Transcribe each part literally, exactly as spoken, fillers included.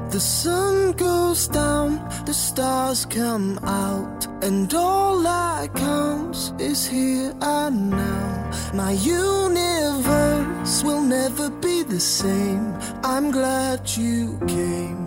The sun goes down, the stars come out, and all that counts is here and now. My universe will never be the same. I'm glad you came.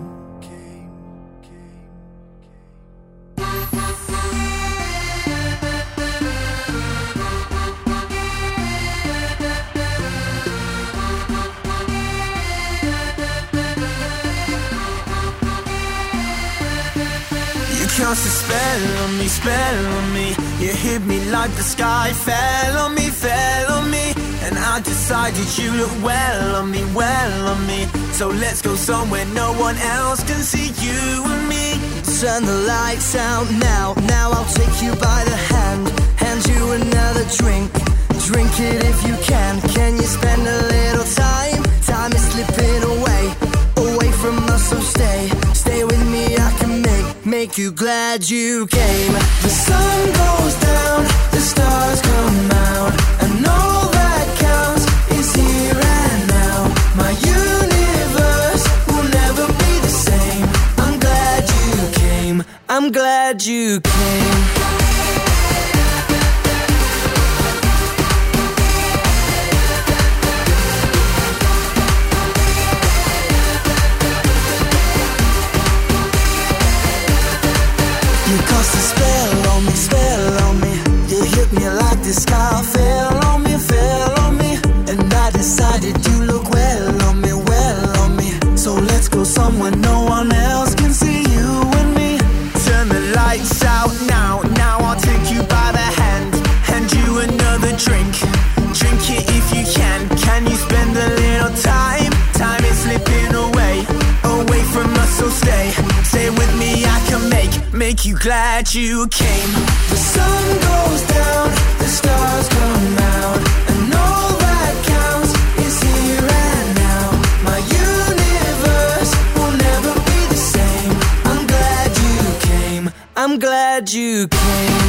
Cast a spell on me, spell on me. You hit me like the sky fell on me, fell on me. And I decided you look well on me, well on me. So let's go somewhere no one else can see you and me. Turn the lights out now, now I'll take you by the hand. Hand you another drink, drink it if you can. Can you spend a little time? Time is slipping away, away from us, so stay. Stay with me, I can make Make you glad you came. The sun goes down, the stars come out, and all that counts is here and now. My universe will never be the same. I'm glad you came. I'm glad you came. You cast a spell on me, spell on me. You hit me like the sky fell on me, fell on me. And I decided you look well on me, well on me. So let's go somewhere no one else can see you and me. Turn the lights out now, now I'll take you by the hand. Hand you another drink, drink it if you can. Can you spend a little time? Time is slipping away, away from us, so stay. Stay with me, I can make Make you glad you came. The sun goes down, the stars come out, and all that counts is here and now. My universe will never be the same. I'm glad you came. I'm glad you came.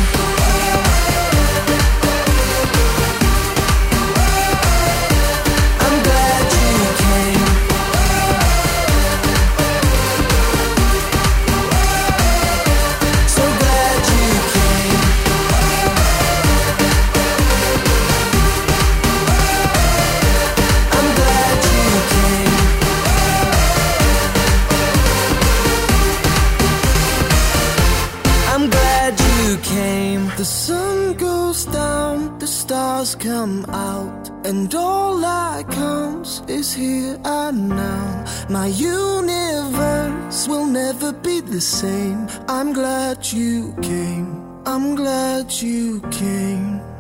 The sun goes down, the stars come out, and all that counts is here and now. My universe will never be the same. I'm glad you came. I'm glad you came.